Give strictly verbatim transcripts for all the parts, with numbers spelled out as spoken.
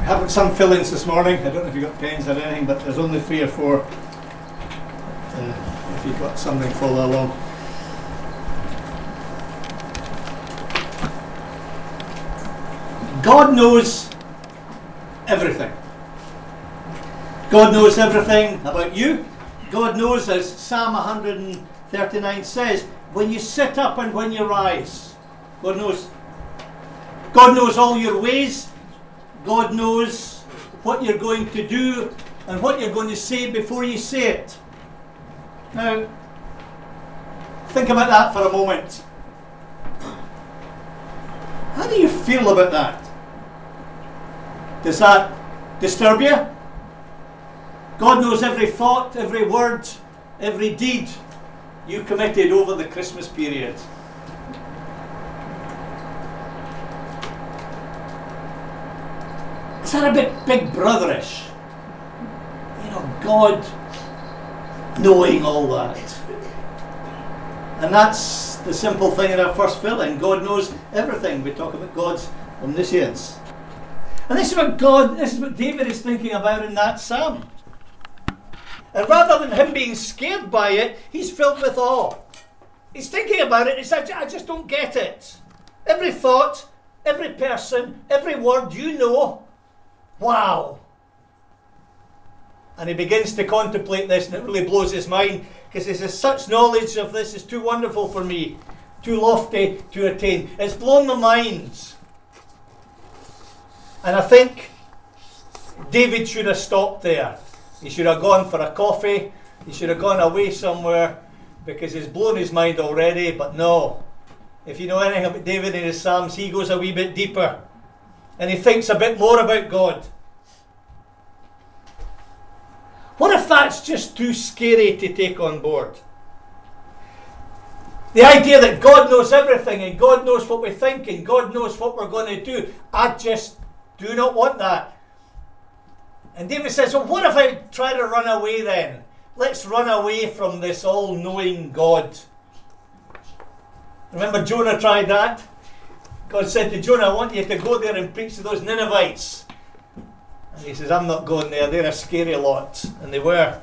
I've got some fill-ins this morning. I don't know if you've got pens or anything, but there's only three or four. Uh, if you've got something, follow along. God knows everything. God knows everything about you. God knows, as Psalm one thirty-nine says, when you sit up and when you rise. God knows. God knows all your ways. God knows what you're going to do and what you're going to say before you say it. Now, think about that for a moment. How do you feel about that? Does that disturb you? God knows every thought, every word, every deed you committed over the Christmas period. Is that a bit big brotherish? You know, God knowing all that. And that's the simple thing in our first fill-in. God knows everything. We talk about God's omniscience. And this is what God, this is what David is thinking about in that psalm. And rather than him being scared by it, he's filled with awe. He's thinking about it, he says, I just don't get it. Every thought, every person, every word you know, wow. And he begins to contemplate this, and it really blows his mind, because he says, such knowledge of this is too wonderful for me, too lofty to attain. It's blown my mind. And I think David should have stopped there. He should have gone for a coffee. He should have gone away somewhere, because he's blown his mind already. But no. If you know anything about David in his Psalms, he goes a wee bit deeper. And he thinks a bit more about God. What if that's just too scary to take on board? The idea that God knows everything, and God knows what we think, and God knows what we're going to do. I just do not want that. And David says, well, what if I try to run away then? Let's run away from this all-knowing God. Remember Jonah tried that? God said to Jonah, I want you to go there and preach to those Ninevites. And he says, I'm not going there. They're a scary lot. And they were.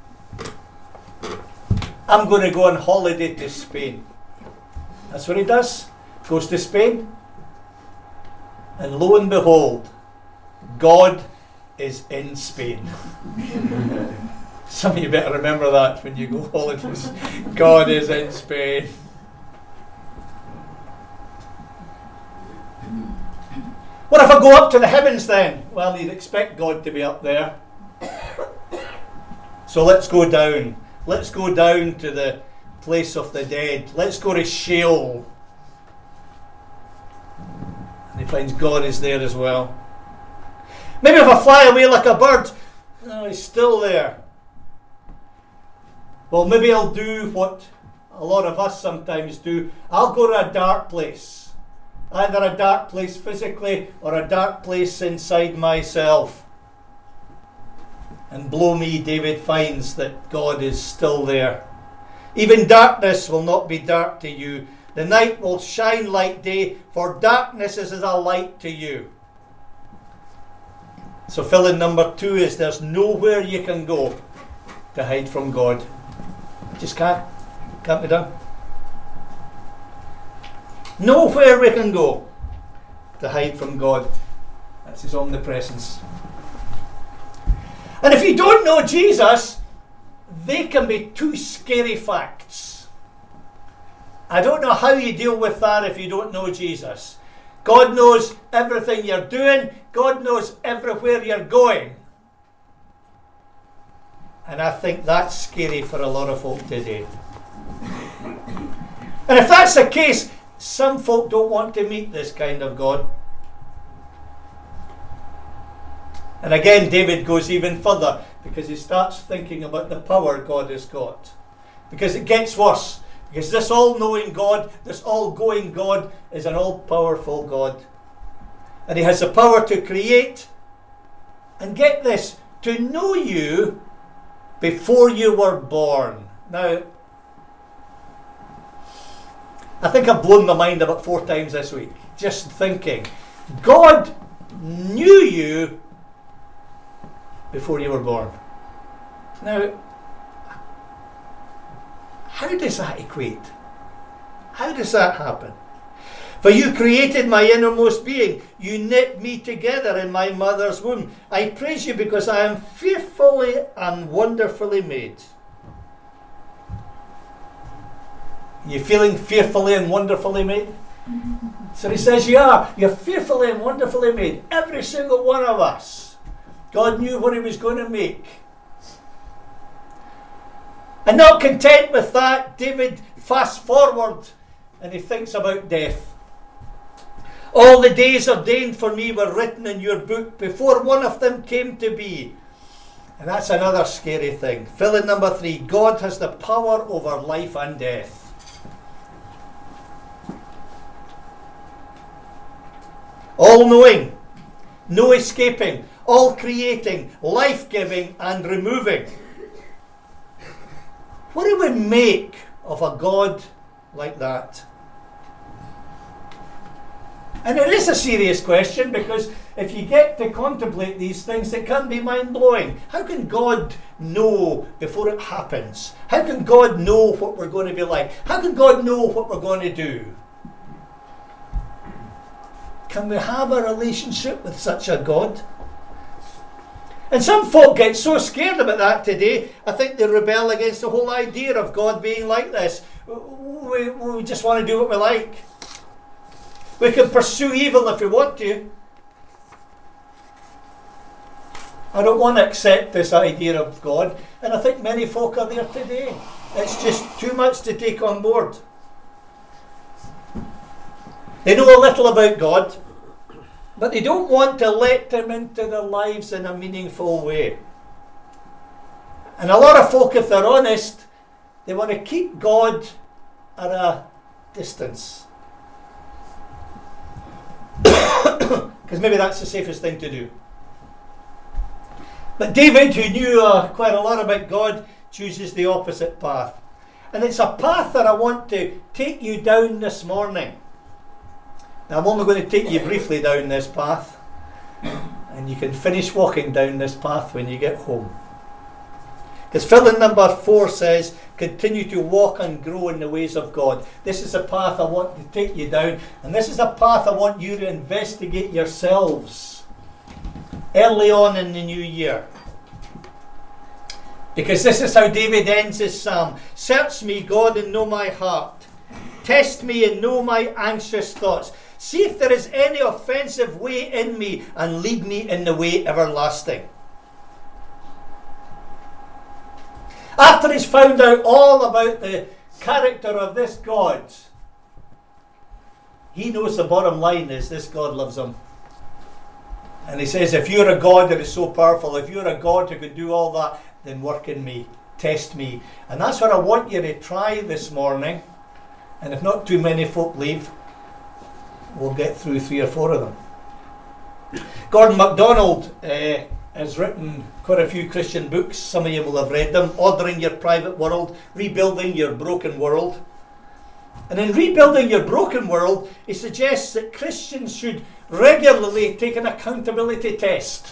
I'm going to go on holiday to Spain. That's what he does. Goes to Spain. And lo and behold, God is in Spain. Some of you better remember that when you go holidays. God is in Spain. What if I go up to the heavens then? Well, you'd expect God to be up there. So let's go down. Let's go down to the place of the dead. Let's go to Sheol. And he finds God is there as well. Maybe if I fly away like a bird, no, he's still there. Well, maybe I'll do what a lot of us sometimes do. I'll go to a dark place. Either a dark place physically or a dark place inside myself. And blow me, David finds that God is still there. Even darkness will not be dark to you. The night will shine like day, for darkness is as a light to you. So fill in number two is there's nowhere you can go to hide from God. Just can't. Can't be done. Nowhere we can go to hide from God. That's his omnipresence. And if you don't know Jesus, they can be two scary facts. I don't know how you deal with that if you don't know Jesus. God knows everything you're doing. God knows everywhere you're going. And I think that's scary for a lot of folk today. And if that's the case, some folk don't want to meet this kind of God. And again, David goes even further because he starts thinking about the power God has got. Because it gets worse. Because this all-knowing God, this all-going God is an all-powerful God. And he has the power to create, and get this, to know you before you were born. Now, I think I've blown my mind about four times this week, just thinking. God knew you before you were born. Now, how does that equate? How does that happen? For you created my innermost being. You knit me together in my mother's womb. I praise you because I am fearfully and wonderfully made. You feeling fearfully and wonderfully made? So he says you are. You're fearfully and wonderfully made. Every single one of us. God knew what he was going to make. And not content with that, David fast forward and he thinks about death. All the days ordained for me were written in your book before one of them came to be. And that's another scary thing. Fill in number three. God has the power over life and death. All-knowing, no escaping, all creating, life-giving and removing. What do we make of a God like that? And it is a serious question, because if you get to contemplate these things, it can be mind-blowing. How can God know before it happens? How can God know what we're going to be like? How can God know what we're going to do? Can we have a relationship with such a God? And some folk get so scared about that today, I think they rebel against the whole idea of God being like this. We, we just want to do what we like. We can pursue evil if we want to. I don't want to accept this idea of God, and I think many folk are there today. It's just too much to take on board. They know a little about God, but they don't want to let him into their lives in a meaningful way. And a lot of folk, if they're honest, they want to keep God at a distance. Because maybe that's the safest thing to do. But David, who knew uh, quite a lot about God, chooses the opposite path. And it's a path that I want to take you down this morning. Now, I'm only going to take you briefly down this path, and you can finish walking down this path when you get home. Because fill in number four says, continue to walk and grow in the ways of God. This is a path I want to take you down, and this is a path I want you to investigate yourselves early on in the new year. Because this is how David ends his psalm. Search me, God, and know my heart. Test me and know my anxious thoughts. See if there is any offensive way in me, and lead me in the way everlasting. After he's found out all about the character of this God, he knows the bottom line is this God loves him. And he says, if you're a God that is so powerful, if you're a God who can do all that, then work in me, test me. And that's what I want you to try this morning. And if not too many folk leave, we'll get through three or four of them. Gordon MacDonald uh, has written quite a few Christian books. Some of you will have read them. Ordering Your Private World, Rebuilding Your Broken World. And in Rebuilding Your Broken World, he suggests that Christians should regularly take an accountability test,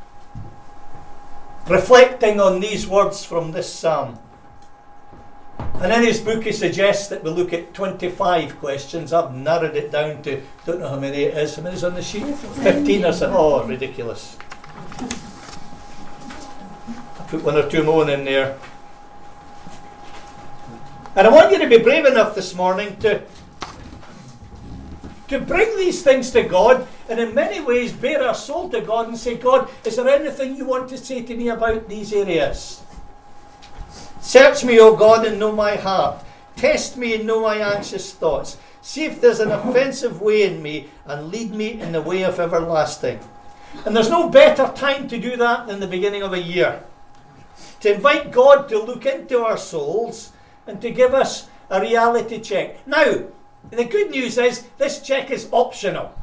reflecting on these words from this psalm. And in his book he suggests that we look at twenty-five questions. I've narrowed it down to, don't know how many it is. How many is on the sheet? fifteen or so. Oh, ridiculous. I put one or two more in there. And I want you to be brave enough this morning to, to bring these things to God, and in many ways bare our soul to God and say, God, is there anything you want to say to me about these areas? Search me, O God, and know my heart. Test me and know my anxious thoughts. See if there's an offensive way in me, and lead me in the way of everlasting. And there's no better time to do that than the beginning of a year. To invite God to look into our souls and to give us a reality check. Now, the good news is this check is optional.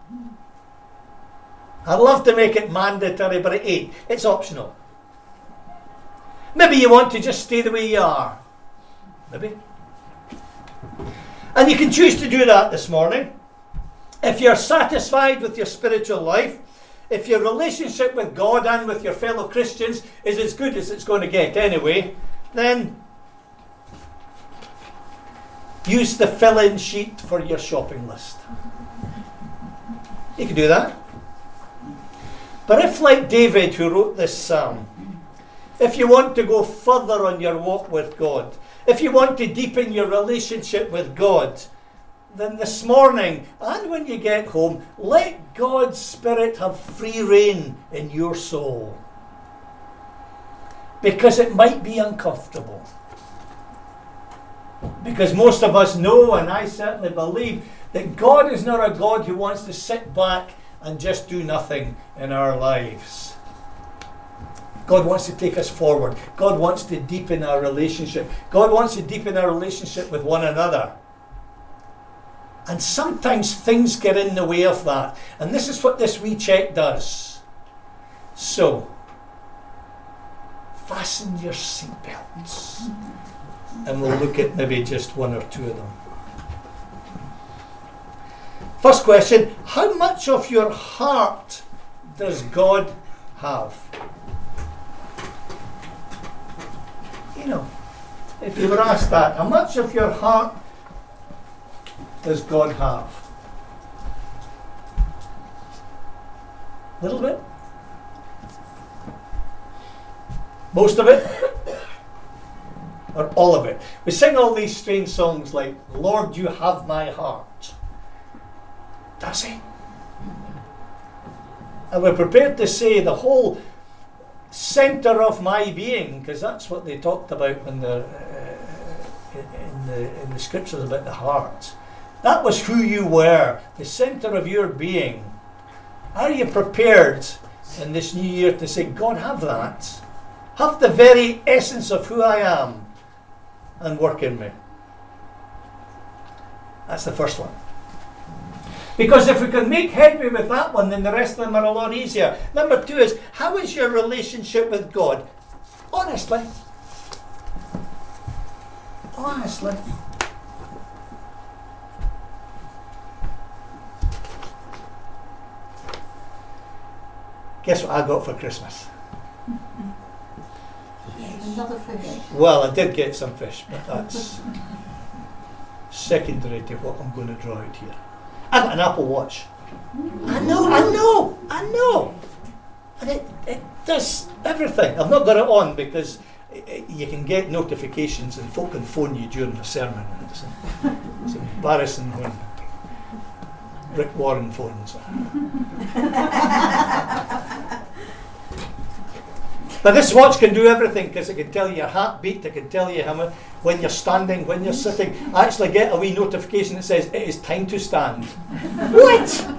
I'd love to make it mandatory, but it ain't. It's optional. Maybe you want to just stay the way you are. Maybe. And you can choose to do that this morning. If you're satisfied with your spiritual life, if your relationship with God and with your fellow Christians is as good as it's going to get anyway, then use the fill-in sheet for your shopping list. You can do that. But if, like David, who wrote this psalm, if you want to go further on your walk with God, if you want to deepen your relationship with God, then this morning, and when you get home, let God's Spirit have free rein in your soul. Because it might be uncomfortable. Because most of us know, and I certainly believe, that God is not a God who wants to sit back and just do nothing in our lives. God wants to take us forward. God wants to deepen our relationship. God wants to deepen our relationship with one another. And sometimes things get in the way of that. And this is what this wee check does. So, fasten your seatbelts. And we'll look at maybe just one or two of them. First question, how much of your heart does God have? You know, if you were asked that, how much of your heart does God have? A little bit? Most of it? Or all of it? We sing all these strange songs like, Lord, you have my heart. Does he? And we're prepared to say the whole centre of my being, because that's what they talked about when they're, uh, in, the, in the scriptures about the heart. That was who you were, the centre of your being. Are you prepared in this new year to say, God, have that? Have the very essence of who I am and work in me. That's the first one. Because if we can make headway with that one, then the rest of them are a lot easier. Number two is, how is your relationship with God? Honestly. Honestly. Guess what I got for Christmas? Another fish. Well, I did get some fish, but that's secondary to what I'm going to draw out here. I got an Apple Watch. I know, I know, I know. And it, it does everything. I've not got it on because it, it, you can get notifications and folk can phone you during the sermon. And it's, it's embarrassing when Rick Warren phones. But this watch can do everything because it can tell you your heartbeat, it can tell you how much, when you're standing, when you're sitting. I actually get a wee notification that says, it is time to stand. What?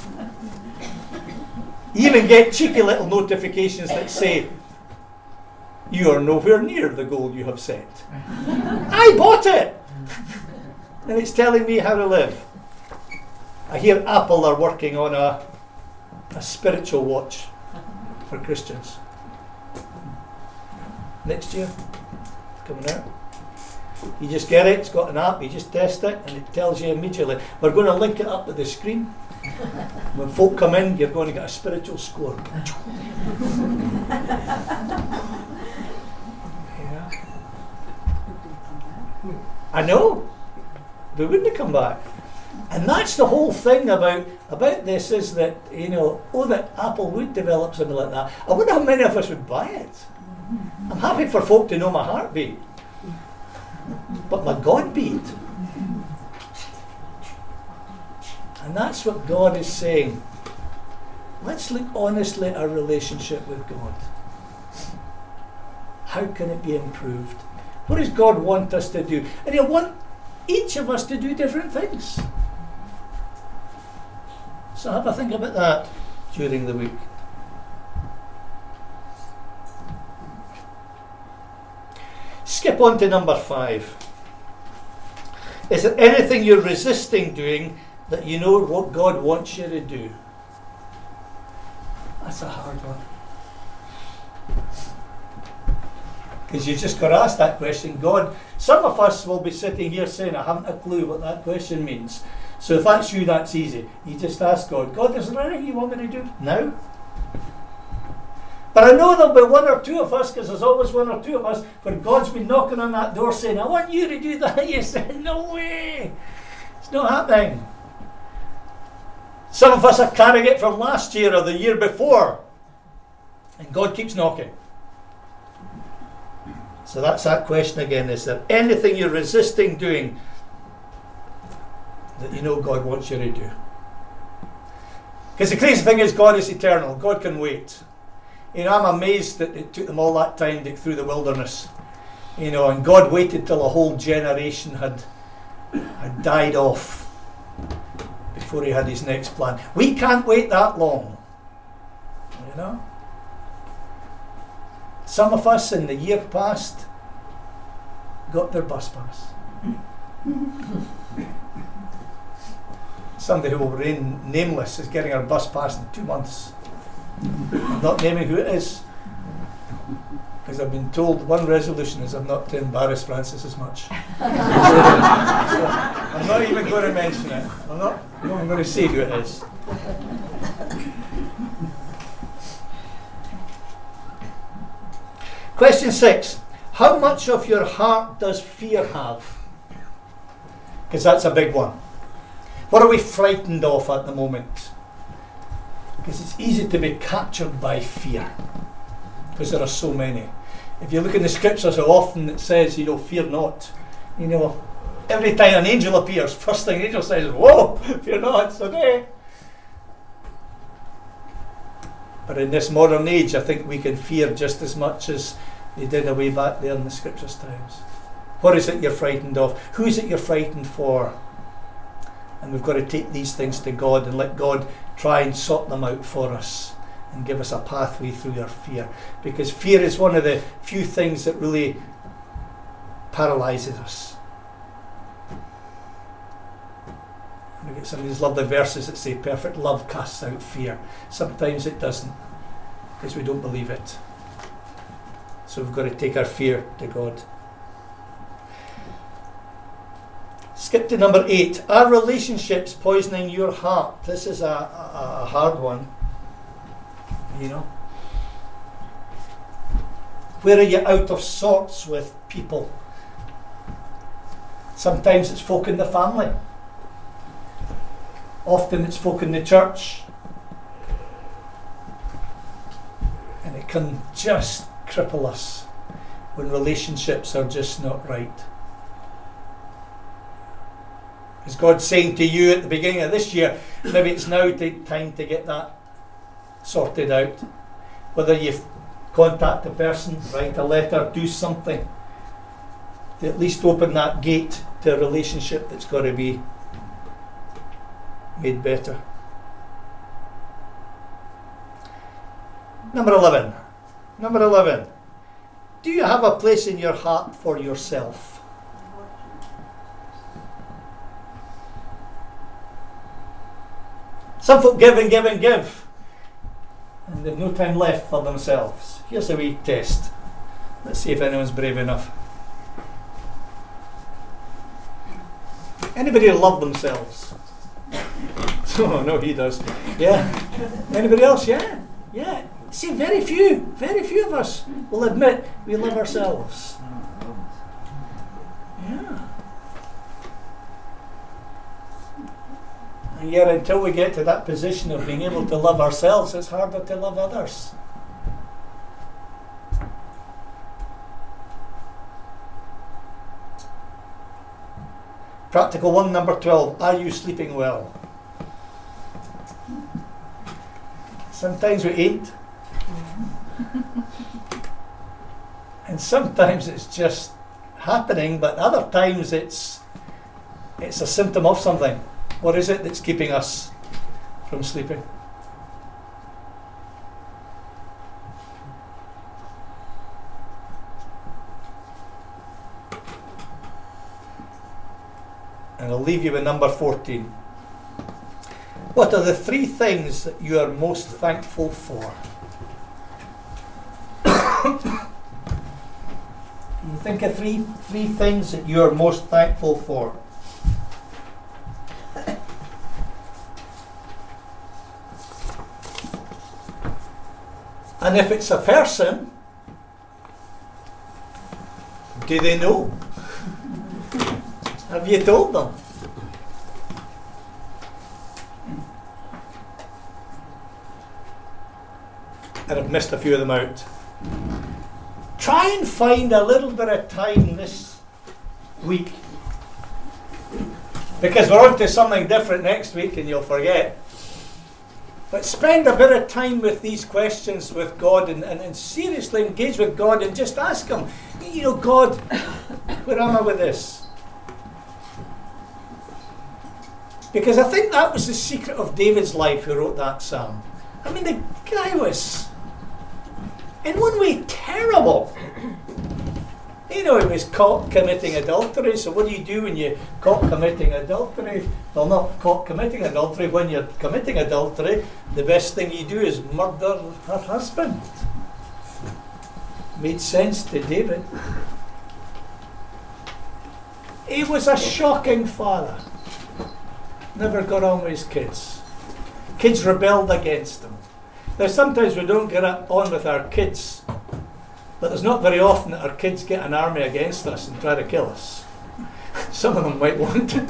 You even get cheeky little notifications that say, you are nowhere near the goal you have set. I bought it! And it's telling me how to live. I hear Apple are working on a, a spiritual watch for Christians. Next year, coming out. You just get it, it's got an app, you just test it, and it tells you immediately. We're going to link it up with the screen. When folk come in, you're going to get a spiritual score. Yeah. I know. They wouldn't have come back. And that's the whole thing about, about this is that, you know, oh, that Apple would develop something like that. I wonder how many of us would buy it. I'm happy for folk to know my heartbeat, but my God beat. And that's what God is saying. Let's look honestly at our relationship with God. How can it be improved? What does God want us to do? And He'll want each of us to do different things. So have a think about that during the week. Skip on to number five. Is there anything you're resisting doing that you know what God wants you to do? That's a hard one. Because you just got asked that question. God, some of us will be sitting here saying, I haven't a clue what that question means. So if that's you, that's easy. You just ask God, God, is there anything you want me to do now? But I know there'll be one or two of us, because there's always one or two of us, where God's been knocking on that door saying, I want you to do that. You said, no way. It's not happening. Some of us are carrying it from last year or the year before. And God keeps knocking. So that's that question again. Is there anything you're resisting doing that you know God wants you to do? Because the crazy thing is, God is eternal. God can wait. You know, I'm amazed that it took them all that time to get through the wilderness. You know, and God waited till a whole generation had, had died off before he had his next plan. We can't wait that long. You know? Some of us in the year past got their bus pass. Somebody who will remain nameless is getting her bus pass in two months. I'm not naming who it is, because I've been told one resolution is I'm not to embarrass Francis as much. So, I'm not even going to mention it. I'm not I'm going to say who it is. Question six. How much of your heart does fear have? Because that's a big one. What are we frightened of at the moment? Because it's easy to be captured by fear. Because there are so many. If you look in the scriptures, how often it says, you know, fear not. You know, every time an angel appears, first thing the angel says, whoa, fear not, it's okay. But in this modern age, I think we can fear just as much as they did away back there in the scriptures times. What is it you're frightened of? Who is it you're frightened for? And we've got to take these things to God and let God try and sort them out for us and give us a pathway through our fear. Because fear is one of the few things that really paralyzes us. We get some of these lovely verses that say perfect love casts out fear. Sometimes it doesn't, because we don't believe it. So we've got to take our fear to God. Skip to number eight. Are relationships poisoning your heart? This is a, a, a hard one. You know? Where are you out of sorts with people? Sometimes it's folk in the family. Often it's folk in the church. And it can just cripple us when relationships are just not right. Is God saying to you at the beginning of this year, maybe it's now to, time to get that sorted out? Whether you contact a person, write a letter, do something to at least open that gate to a relationship that's got to be made better. Number eleven. Number eleven. Do you have a place in your heart for yourself? Some folk give and give and give, and they've no time left for themselves. Here's a wee test. Let's see if anyone's brave enough. Anybody love themselves? Oh, no, he does. Yeah. Anybody else? Yeah. Yeah. See, very few, very few of us will admit we love ourselves. Yeah. And yet, until we get to that position of being able to love ourselves, it's harder to love others. Practical one, number twelve. Are you sleeping well? Sometimes we ain't. And sometimes it's just happening, but other times it's it's a symptom of something. What is it that's keeping us from sleeping? And I'll leave you with number fourteen. What are the three things that you are most thankful for? Can you think of three, three things that you are most thankful for? And if it's a person, do they know? Have you told them? And I've missed a few of them out. Try and find a little bit of time this week, because we're on to something different next week and you'll forget. But spend a bit of time with these questions with God, and, and, and seriously engage with God and just ask Him, you know, God, where am I with this? Because I think that was the secret of David's life, who wrote that psalm. I mean, the guy was, in one way, terrible. You know, he was caught committing adultery. So what do you do when you're caught committing adultery? Well, not caught committing adultery. When you're committing adultery, the best thing you do is murder her husband. Made sense to David. He was a shocking father. Never got on with his kids. Kids rebelled against him. Now, sometimes we don't get on with our kids, but there's not very often that our kids get an army against us and try to kill us. Some of them might want to.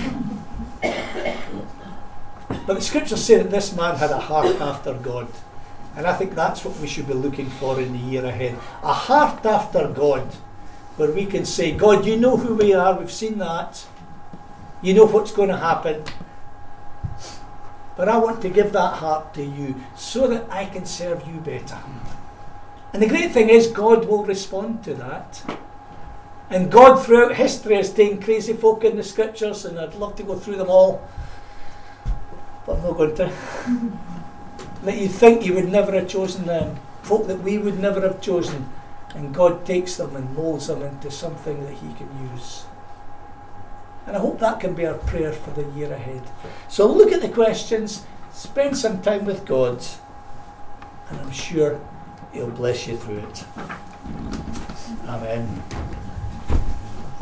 But the scriptures say that this man had a heart after God. And I think that's what we should be looking for in the year ahead. A heart after God, where we can say, God, you know who we are, we've seen that. You know what's going to happen. But I want to give that heart to you so that I can serve you better. And the great thing is, God will respond to that. And God throughout history has taken crazy folk in the scriptures, and I'd love to go through them all, but I'm not going to. That you think you would never have chosen them, folk that we would never have chosen, and God takes them and molds them into something that He can use. And I hope that can be our prayer for the year ahead. So look at the questions, spend some time with God, and I'm sure He'll bless you through it. Amen.